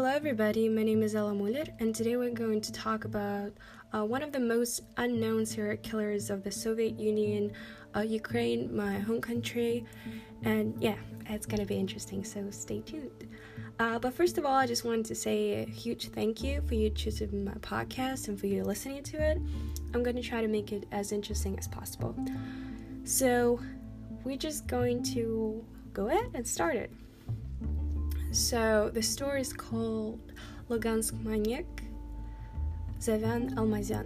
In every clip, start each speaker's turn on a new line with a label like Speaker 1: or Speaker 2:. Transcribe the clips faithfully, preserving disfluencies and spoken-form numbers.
Speaker 1: Hello everybody, my name is Ella Muller, and today we're going to talk about uh, one of the most unknown serial killers of the Soviet Union, uh, Ukraine, my home country, and yeah, it's going to be interesting, so stay tuned. Uh, but first of all, I just wanted to say a huge thank you for you choosing my podcast and for you listening to it. I'm going to try to make it as interesting as possible. So, we're just going to go ahead and start it. So, the story is called Lugansk Maniac, Zaven Almazyan.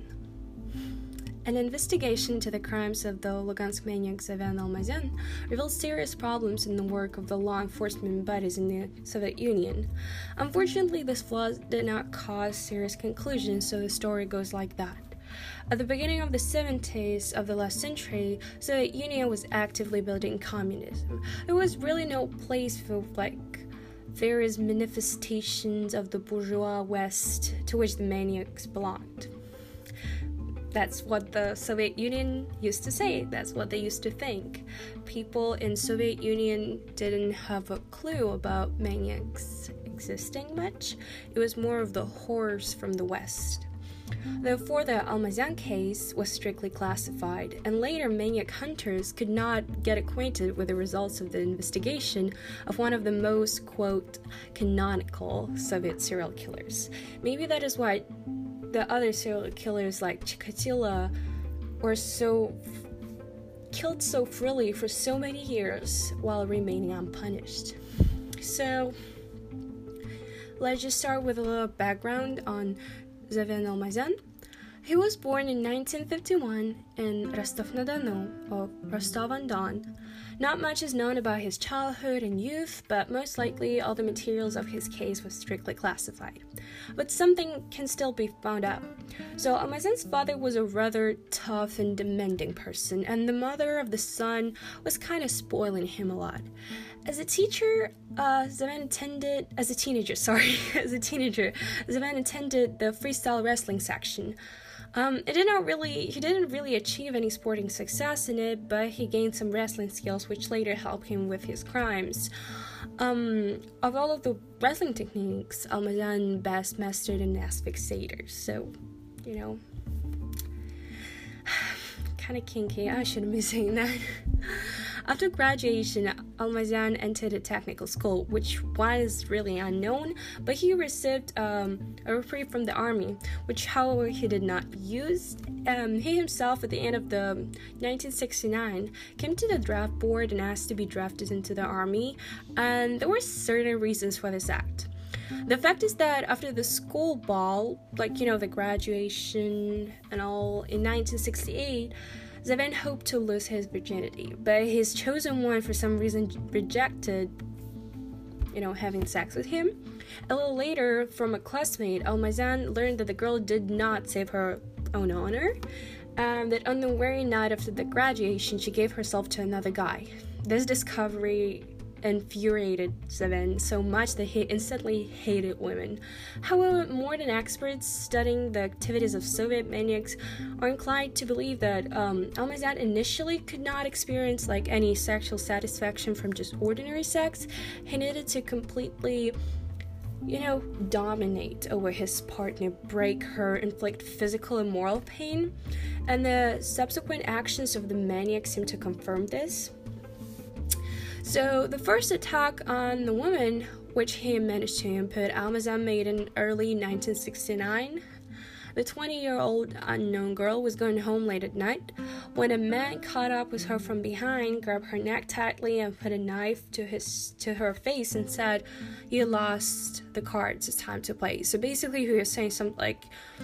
Speaker 1: An investigation into the crimes of the Lugansk maniac Zaven Almazyan reveals serious problems in the work of the law enforcement bodies in the Soviet Union. Unfortunately, this flaw did not cause serious conclusions, so the story goes like that. At the beginning of the seventies of the last century, the Soviet Union was actively building communism. There was really no place for, like, various manifestations of the bourgeois West to which the maniacs belonged. That's what the Soviet Union used to say. That's what they used to think. People in Soviet Union didn't have a clue about maniacs existing much. It was more of the horrors from the West. Therefore, the Almazyan case was strictly classified, and later maniac hunters could not get acquainted with the results of the investigation of one of the most, quote, canonical Soviet serial killers. Maybe that is why the other serial killers like Chikatilo were so killed so freely for so many years while remaining unpunished. So, let's just start with a little background on Zaven Almazyan. He was born in nineteen fifty-one in Rostov-na-Donu, or Rostov-on-Don. Not much is known about his childhood and youth, but most likely all the materials of his case was strictly classified. But something can still be found out. So Almazyan's father was a rather tough and demanding person, and the mother of the son was kind of spoiling him a lot. As a teacher, uh, Zaven attended, as a teenager, sorry, as a teenager, Zaven attended the freestyle wrestling section. Um, it did not really, he didn't really achieve any sporting success in it, but he gained some wrestling skills which later helped him with his crimes. Um, of all of the wrestling techniques, Almazyan best mastered an asphyxiator, so, you know, kind of kinky, I shouldn't be saying that. After graduation, Almazyan entered a technical school, which was really unknown, but he received um, a reprieve from the army, which, however, he did not use. Um, he himself, at the end of the nineteen sixty-nine, came to the draft board and asked to be drafted into the army, and there were certain reasons for this act. The fact is that after the school ball, like, you know, the graduation and all, in nineteen sixty-eight, Zaven hoped to lose his virginity, but his chosen one for some reason rejected, you know, having sex with him. A little later, from a classmate, Almazyan learned that the girl did not save her own honor, and that on the very night after the graduation, she gave herself to another guy. This discovery infuriated Zaven so much that he instantly hated women. However, modern experts studying the activities of Soviet maniacs are inclined to believe that um, Almazyan initially could not experience like any sexual satisfaction from just ordinary sex. He needed to completely, you know, dominate over his partner, break her, inflict physical and moral pain, and the subsequent actions of the maniac seem to confirm this. So, the first attack on the woman, which he managed to input, Almazyan made in early nineteen sixty-nine. The twenty-year-old unknown girl was going home late at night when a man caught up with her from behind, grabbed her neck tightly, and put a knife to his to her face and said, "You lost the cards, it's time to play." So basically, he was saying something like,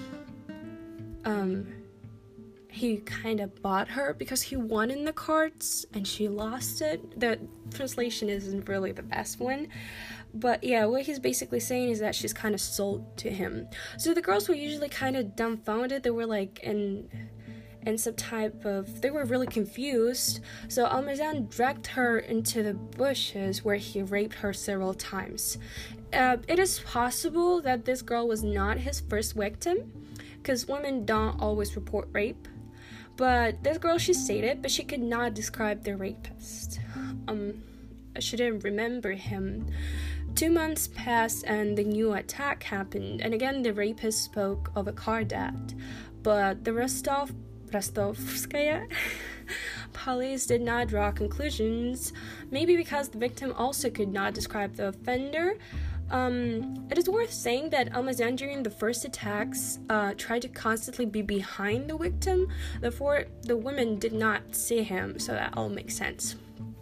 Speaker 1: um... he kind of bought her because he won in the cards and she lost it. The translation isn't really the best one, but yeah, what he's basically saying is that she's kind of sold to him. So the girls were usually kind of dumbfounded. They were like in in some type of, they were really confused. So Almazyan dragged her into the bushes where he raped her several times. Uh, it is possible that this girl was not his first victim, because women don't always report rape. But this girl, she stated, but she could not describe the rapist. Um, she didn't remember him. Two months passed and the new attack happened, and again the rapist spoke of a car death. But the Rostov Rostovskaya police did not draw conclusions, maybe because the victim also could not describe the offender. Um, it is worth saying that Almazan during the first attacks uh, tried to constantly be behind the victim, therefore the women did not see him, so that all makes sense.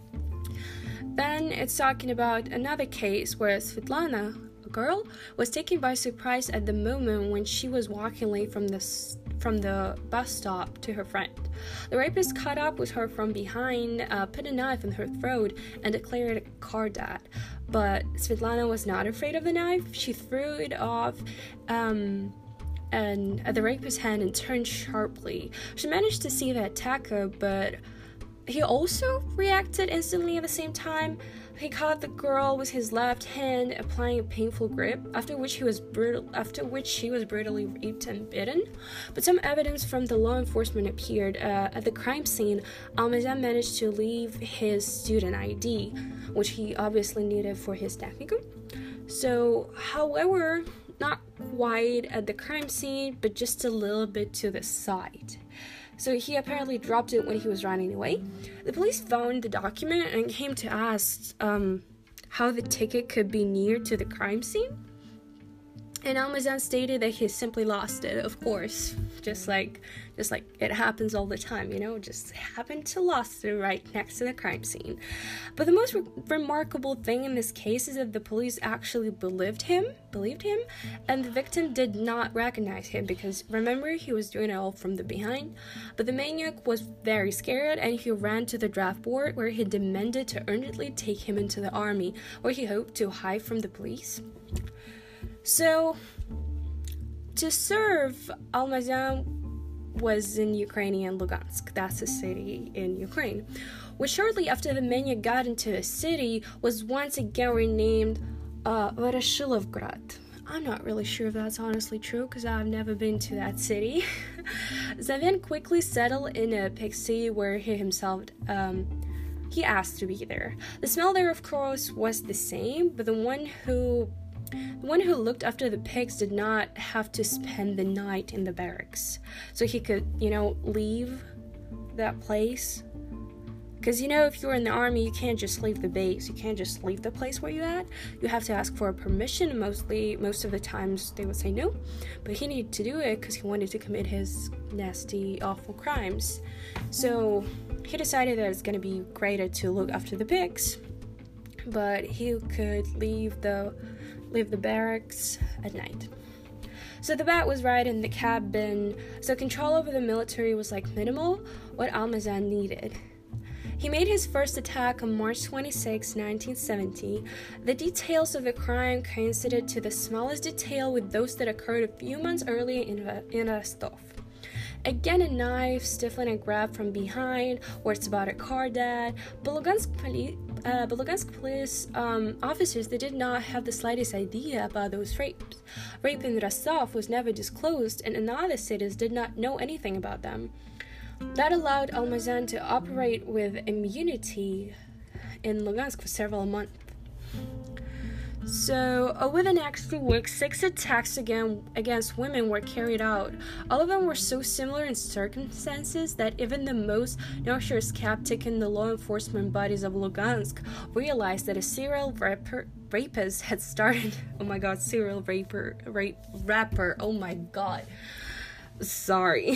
Speaker 1: Then it's talking about another case where Svetlana, a girl, was taken by surprise at the moment when she was walking late from the from the bus stop to her friend. The rapist caught up with her from behind, uh, put a knife in her throat, and declared a car death. But Svetlana was not afraid of the knife. She threw it off um, and at the rapist's hand and turned sharply. She managed to see the attacker, but he also reacted instantly at the same time. He caught the girl with his left hand, applying a painful grip, after which he was brutal after which she was brutally raped and bitten. But some evidence from the law enforcement appeared. Uh, at the crime scene, Almazan managed to leave his student I D, which he obviously needed for his technicum. So, however, not quite at the crime scene, but just a little bit to the side. So he apparently dropped it when he was running away. The police found the document and came to ask um, how the ticket could be near to the crime scene. And Almazan stated that he simply lost it, of course, just like just like it happens all the time, you know, just happened to lost it right next to the crime scene. But the most re- remarkable thing in this case is that the police actually believed him, believed him, and the victim did not recognize him because, remember, he was doing it all from the behind. But the maniac was very scared and he ran to the draft board where he demanded to urgently take him into the army, where he hoped to hide from the police. So, to serve, Almazan was in Ukrainian Lugansk, that's a city in Ukraine, which shortly after the maniac got into the city was once again renamed uh, Voroshilovgrad. I'm not really sure if that's honestly true because I've never been to that city. Zaven quickly settled in a pig city where he himself um, he asked to be there. The smell there, of course, was the same, but the one who The one who looked after the pigs did not have to spend the night in the barracks, so he could, you know, leave that place. Because, you know, if you're in the army, you can't just leave the base, you can't just leave the place where you're at. You have to ask for a permission. Mostly, most of the times, they would say no, but he needed to do it because he wanted to commit his nasty, awful crimes. So he decided that it's going to be greater to look after the pigs, but he could leave the leave the barracks at night. So the bat was right in the cabin, so control over the military was like minimal, what Almazan needed. He made his first attack on March twenty-sixth, nineteen seventy. The details of the crime coincided to the smallest detail with those that occurred a few months earlier in, in Rostov. Again, a knife, stiffly and grab from behind, words about a car death. But Lugansk police, uh, but Lugansk police um, officers, they did not have the slightest idea about those rapes. Rape in Rostov was never disclosed, and in other cities did not know anything about them. That allowed Almazan to operate with immunity in Lugansk for several months. So, over the next few weeks, six attacks again against women were carried out. All of them were so similar in circumstances that even the most nurture skeptic in the law enforcement bodies of Lugansk realized that a serial rapper, rapist had started. Oh my god, serial raper, rape, rapper. Oh my god. Sorry.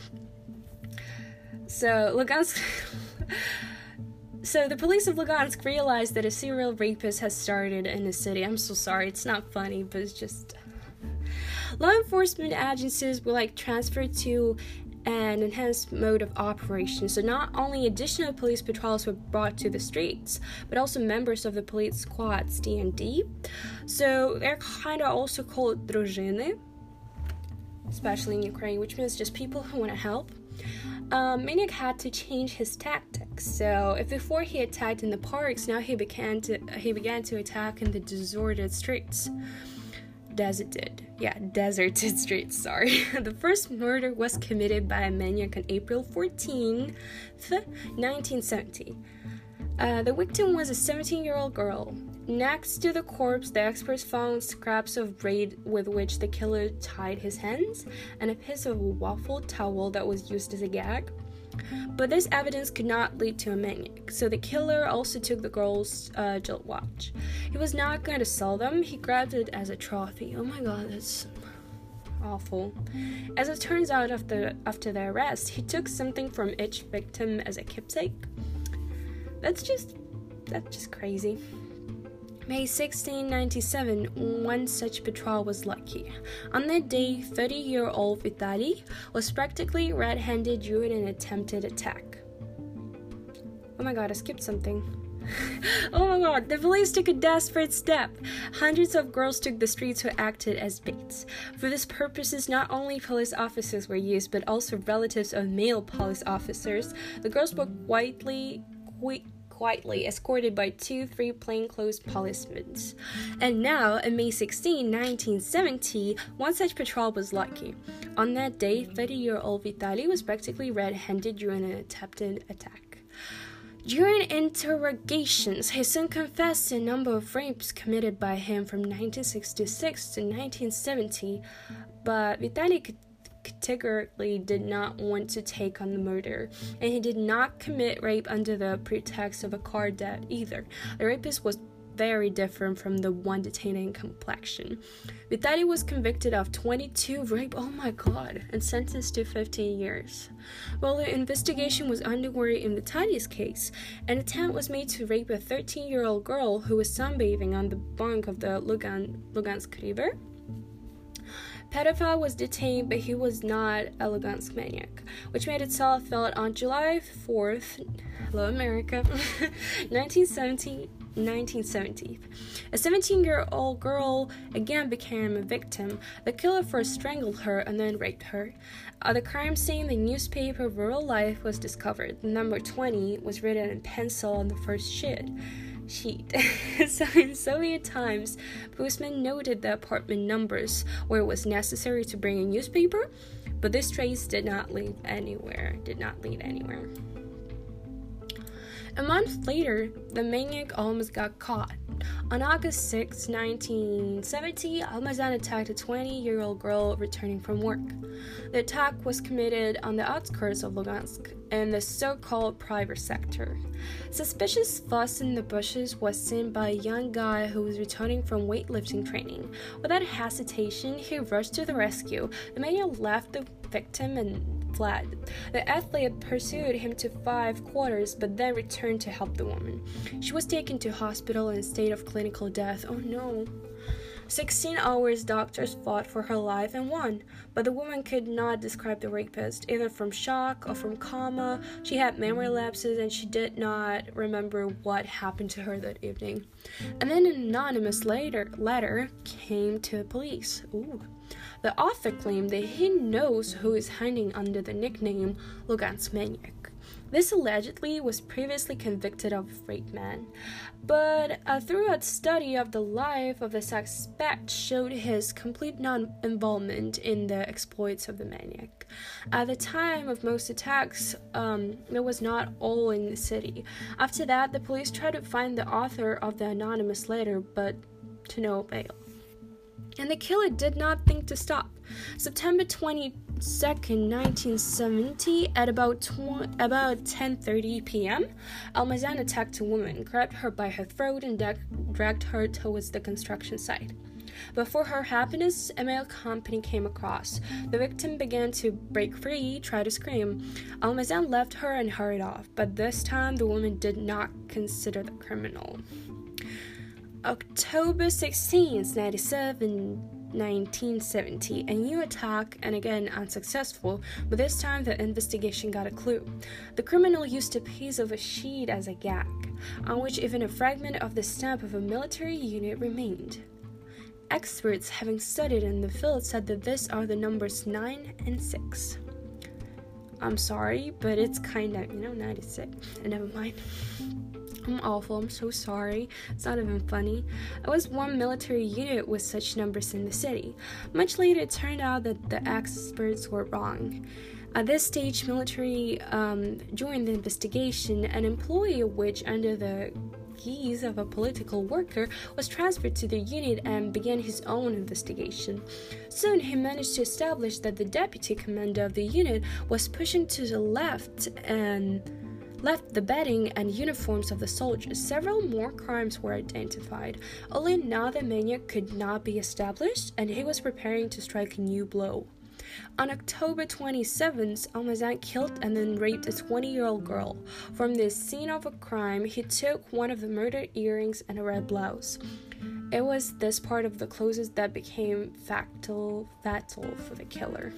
Speaker 1: So, Lugansk. So the police of Lugansk realized that a serial rapist has started in the city. I'm so sorry, it's not funny, but it's just... Law enforcement agencies were like transferred to an enhanced mode of operation. So not only additional police patrols were brought to the streets, but also members of the police squads, D and D. So they're kind of also called druzhiny, especially in Ukraine, which means just people who want to help. Um, Maniac had to change his tactics. So, if before he attacked in the parks, now he began to he began to attack in the deserted streets. Deserted, yeah, deserted streets. Sorry. The first murder was committed by a maniac on April fourteenth, nineteen seventy. Uh, the victim was a seventeen-year-old girl Next to the corpse, the experts found scraps of braid with which the killer tied his hands and a piece of waffle towel that was used as a gag. But this evidence could not lead to a maniac, so the killer also took the girl's uh, jewel watch. He was not going to sell them, he grabbed it as a trophy. Oh my god, that's awful. As it turns out, after, after the arrest, he took something from each victim as a keepsake. That's just, that's just crazy. May sixteenth, nineteen ninety-seven, one such patrol was lucky. On that day, thirty-year-old Vitaly was practically red-handed during an attempted attack. Oh my god, I skipped something. Oh my god, the police took a desperate step. Hundreds of girls took the streets who acted as baits. For these purposes, not only police officers were used, but also relatives of male police officers. The girls were quietly, qui- quietly escorted by two, three plainclothes policemen. And now, on May sixteenth, nineteen seventy, one such patrol was lucky. On that day, thirty-year-old Vitaly was practically red-handed during an attempted attack. During interrogations, he soon confessed a number of rapes committed by him from nineteen sixty-six to nineteen seventy, but Vitaly categorically did not want to take on the murder, and he did not commit rape under the pretext of a car debt either. The rapist was very different from the one detained in complexion. Vitaly was convicted of twenty-two rape, oh my god, and sentenced to fifteen years. While the investigation was underway in Vitaly's case, an attempt was made to rape a thirteen-year-old girl who was sunbathing on the bank of the Lugan- Lugansk River. Pedophile was detained, but he was not a Lugansk maniac, which made itself felt on July fourth, hello America, nineteen seventy. nineteen seventy. A seventeen-year-old girl again became a victim. The killer first strangled her and then raped her. At the crime scene, the newspaper Rural Life was discovered. The number twenty was written in pencil on the first sheet. sheet. So in Soviet times, policemen noted the apartment numbers where it was necessary to bring a newspaper, but this trace did not lead anywhere. Did not lead anywhere. A month later, the maniac almost got caught. On August sixth, nineteen seventy, Almazan attacked a twenty-year-old girl returning from work. The attack was committed on the outskirts of Lugansk, in the so-called private sector. Suspicious fuss in the bushes was seen by a young guy who was returning from weightlifting training. Without hesitation, he rushed to the rescue. The maniac left the victim and fled. The athlete pursued him to five quarters, but then returned to help the woman. She was taken to hospital in a state of clinical death. Oh no. Sixteen hours doctors fought for her life and won, but the woman could not describe the rapist, either from shock or from coma. She had memory lapses and she did not remember what happened to her that evening. And then an anonymous letter, letter came to the police. Ooh. The author claimed that he knows who is hiding under the nickname Lugansk Maniac. This allegedly was previously convicted of rape man, but a thorough study of the life of the suspect showed his complete non-involvement in the exploits of the maniac. At the time of most attacks, um, it was not all in the city. After that, the police tried to find the author of the anonymous letter, but to no avail. And the killer did not think to stop. September twenty-second, nineteen seventy, at about tw- about ten thirty p.m., Almazan attacked a woman, grabbed her by her throat, and da- dragged her towards the construction site. But for her happiness, a male company came across. The victim began to break free, try to scream. Almazan left her and hurried off, but this time the woman did not consider the criminal. October sixteenth, nineteen seventy, a new attack, and again unsuccessful, but this time the investigation got a clue. The criminal used a piece of a sheet as a gag, on which even a fragment of the stamp of a military unit remained. Experts having studied in the field said that these are the numbers nine and six. I'm sorry, but it's kind of, you know, ninety-six. Never mind. I'm awful, I'm so sorry. It's not even funny. I was one military unit with such numbers in the city. Much later, it turned out that the experts were wrong. At this stage, military um, joined the investigation, an employee of which, under the guise of a political worker, was transferred to the unit and began his own investigation. Soon he managed to establish that the deputy commander of the unit was pushing to the left and left the bedding and uniforms of the soldiers. Several more crimes were identified. Only now the maniac could not be established, and he was preparing to strike a new blow. On October twenty-seventh, Almazan killed and then raped a twenty-year-old girl. From the scene of a crime, he took one of the murdered earrings and a red blouse. It was this part of the clothes that became fatal, fatal for the killer.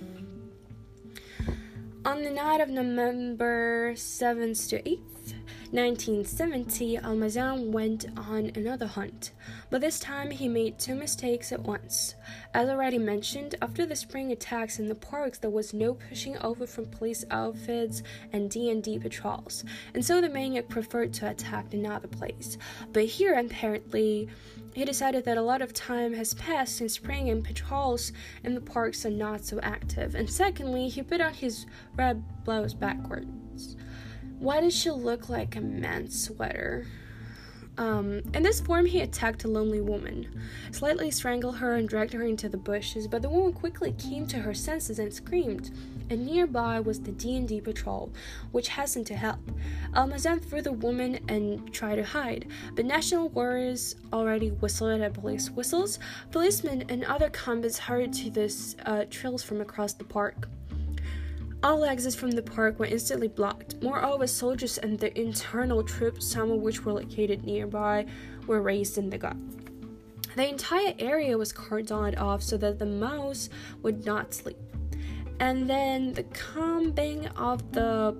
Speaker 1: On the night of November seventh to eighth, nineteen seventy, Almazan went on another hunt, but this time he made two mistakes at once. As already mentioned, after the spring attacks in the parks, there was no pushing over from police outfits and D and D patrols, and so the maniac preferred to attack another place. But here, apparently, he decided that a lot of time has passed since spring and patrols in the parks are not so active. And secondly, he put on his red blouse backwards. Why did she look like a man's sweater? Um, in this form, he attacked a lonely woman, slightly strangled her and dragged her into the bushes, but the woman quickly came to her senses and screamed, and nearby was the D and D patrol, which hastened to help. Almazan threw the woman and tried to hide, but national warriors already whistled at police whistles. Policemen and other combatants hurried to the uh, trails from across the park. All exits from the park were instantly blocked. Moreover, soldiers and the internal troops, some of which were located nearby, were raised in the gun. The entire area was cordoned off so that the mouse would not sleep. And then the combing of the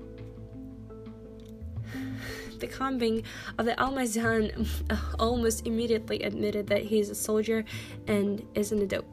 Speaker 1: the combing of the Almazan almost immediately admitted that he is a soldier and is an adult.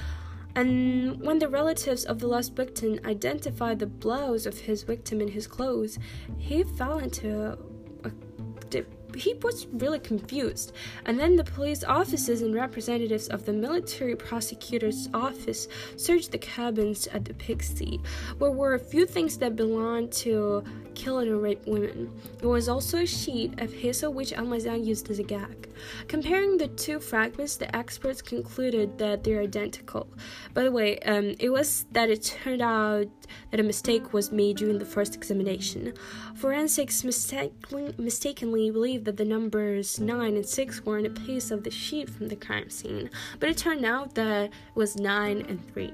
Speaker 1: And when the relatives of the last victim identified the blouse of his victim in his clothes, he fell into a dip. He was really confused, and then the police officers and representatives of the military prosecutor's office searched the cabins at the Pixie, where were a few things that belonged to kill and rape women. There was also a sheet of hazel which Almazan used as a gag. Comparing the two fragments, the experts concluded that they're identical. By the way, um, it was that it turned out that a mistake was made during the first examination. Forensics mistakenly, mistakenly believed that the numbers nine and six were in a piece of the sheet from the crime scene, but it turned out that it was nine and three.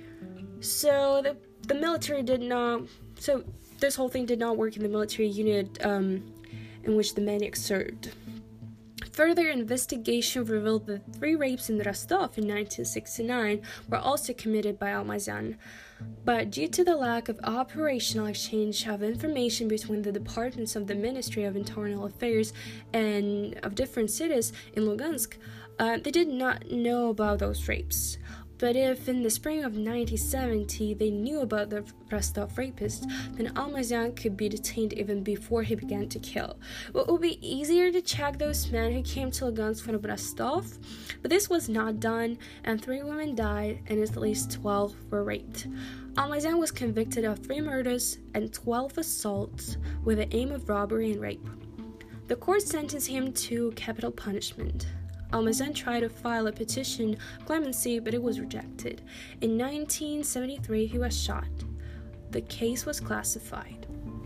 Speaker 1: So the, the military did not... So this whole thing did not work in the military unit um, in which the maniac served. Further investigation revealed that three rapes in Rostov in nineteen sixty-nine were also committed by Almazan. But due to the lack of operational exchange of information between the departments of the Ministry of Internal Affairs and of different cities in Lugansk, uh, they did not know about those rapes. But if in the spring of nineteen seventy they knew about the Rostov rapist, then Almazan could be detained even before he began to kill. Well, it would be easier to check those men who came to Lugansk from Rostov, but this was not done, and three women died and at least twelve were raped. Almazan was convicted of three murders and twelve assaults with the aim of robbery and rape. The court sentenced him to capital punishment. Almazan tried to file a petition of clemency, but it was rejected. In nineteen seventy-three, he was shot. The case was classified.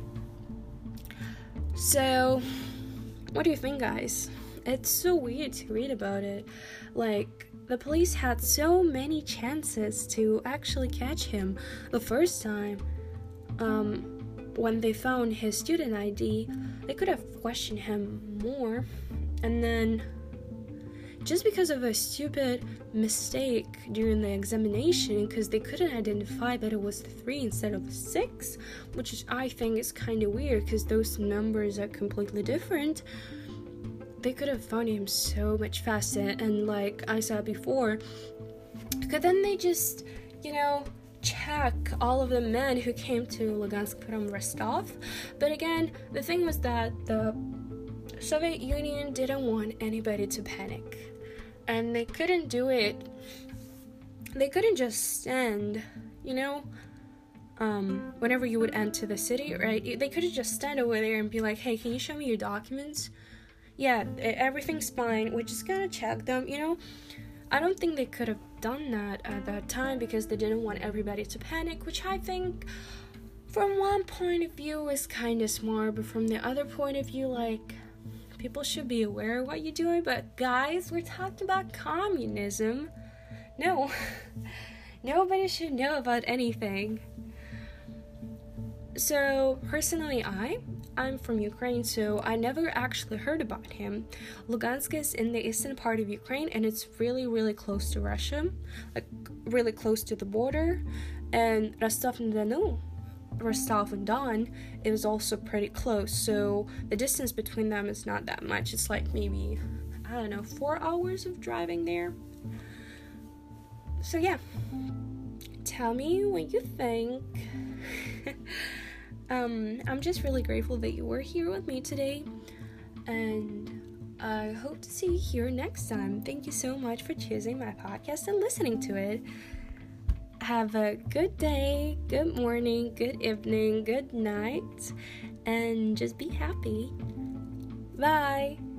Speaker 1: So, what do you think, guys? It's so weird to read about it. Like, the police had so many chances to actually catch him. The first time, um, when they found his student I D, they could have questioned him more. And then, just because of a stupid mistake during the examination, because they couldn't identify that it was three instead of six, which is, I think is kind of weird because those numbers are completely different. They could have found him so much faster, and like I said before, because then they just, you know, check all of the men who came to Lugansk from Rostov. But again, the thing was that the Soviet Union didn't want anybody to panic, and they couldn't do it. They couldn't just stand, you know, um, whenever you would enter the city, right? They could have just stand over there and be like, hey, can you show me your documents? Yeah, everything's fine. We're just gonna check them, you know? I don't think they could have done that at that time because they didn't want everybody to panic, which I think from one point of view is kind of smart, but from the other point of view, like, people should be aware of what you're doing. But guys, we're talking about communism. No, nobody should know about anything. So personally, I I'm from Ukraine, so I never actually heard about him. Lugansk is in the eastern part of Ukraine, and it's really, really close to Russia, like really close to the border. And Rostov-on-Don, Rostov-on-Don is also pretty close, so the distance between them is not that much. It's like maybe, I don't know, four hours of driving there. So yeah, tell me what you think. um, I'm just really grateful that you were here with me today, and I hope to see you here next time. Thank you so much for choosing my podcast and listening to it. Have a good day, good morning, good evening, good night, and just be happy. Bye!